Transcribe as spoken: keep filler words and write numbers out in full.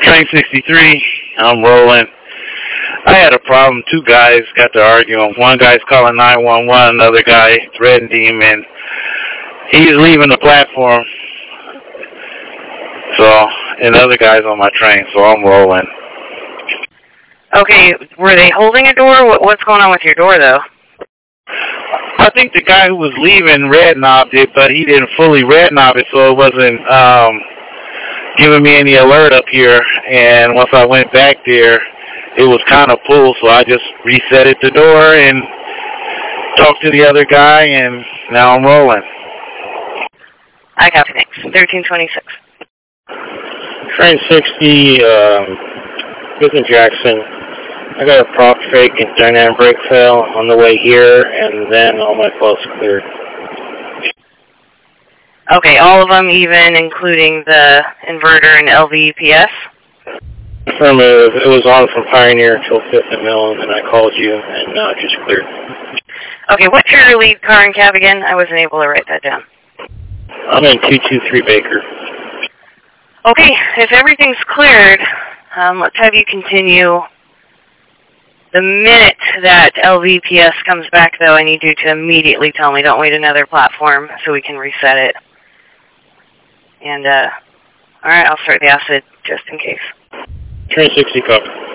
Train sixty-three, I'm rolling. I had a problem. Two guys got to arguing. One guy's calling nine one one, another guy threatening him, and he's leaving the platform. So, and the other guy's on my train, so I'm rolling. Okay, were they holding a door? What's going on with your door, though? I think the guy who was leaving red-knobbed it, but he didn't fully red-knob it, so it wasn't um, giving me any alert up here. And once I went back there, it was kind of full, so I just resetted the door and talked to the other guy, and now I'm rolling. I copy, thanks. thirteen twenty-six. Train sixty, um, Vincent Jackson. I got a prop fake and dynamic brake fail on the way here, and then all my flows cleared. Okay, all of them, even including the inverter and L V E P S? Affirmative. It was on from Pioneer until fifth and Mill, and then I called you, and now it just cleared. Okay, what's your lead car and cab again? I wasn't able to write that down. I'm in two two three Baker. Okay, if everything's cleared, um, let's have you continue. The minute that L V P S comes back, though, I need you to immediately tell me. Don't wait another platform so we can reset it. And, uh, all right, I'll start the acid just in case. Train sixty, copy.